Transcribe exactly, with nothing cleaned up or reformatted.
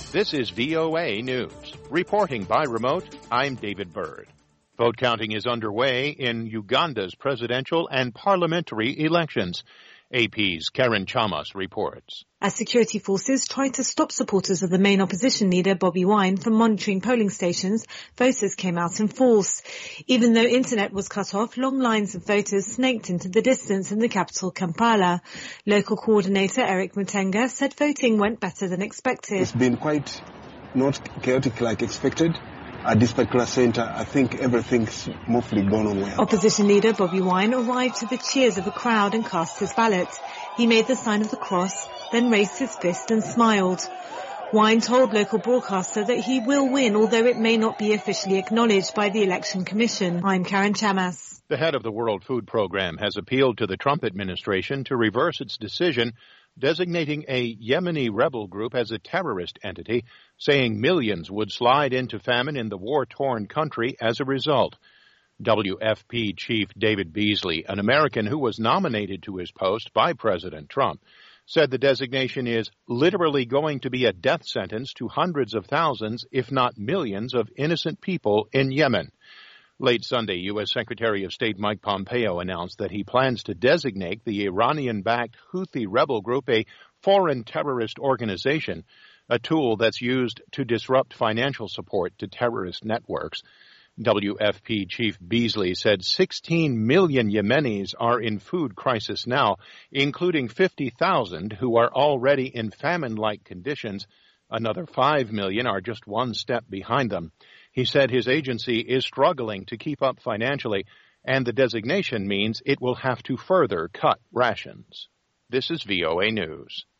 This is V O A News. Reporting by remote, I'm David Bird. Vote counting is underway in Uganda's presidential and parliamentary elections. A P's Karen Chamas reports. As security forces try to stop supporters of the main opposition leader, Bobi Wine, from monitoring polling stations, voters came out in force. Even though internet was cut off, long lines of voters snaked into the distance in the capital, Kampala. Local coordinator Eric Mutenga said voting went better than expected. It's been quite not chaotic like expected. At this particular centre, I think everything's mostly gone on well. Opposition leader Bobi Wine arrived to the cheers of a crowd and cast his ballot. He made the sign of the cross, then raised his fist and smiled. Wine told local broadcaster that he will win, although it may not be officially acknowledged by the Election Commission. I'm Karen Chamas. The head of the World Food Program has appealed to the Trump administration to reverse its decision designating a Yemeni rebel group as a terrorist entity, saying millions would slide into famine in the war-torn country as a result. W F P Chief David Beasley, an American who was nominated to his post by President Trump, said the designation is literally going to be a death sentence to hundreds of thousands, if not millions, of innocent people in Yemen. Late Sunday, U S. Secretary of State Mike Pompeo announced that he plans to designate the Iranian-backed Houthi rebel group a foreign terrorist organization, a tool that's used to disrupt financial support to terrorist networks. W F P Chief Beasley said sixteen million Yemenis are in food crisis now, including fifty thousand who are already in famine-like conditions. Another five million are just one step behind them. He said his agency is struggling to keep up financially, and the designation means it will have to further cut rations. This is V O A News.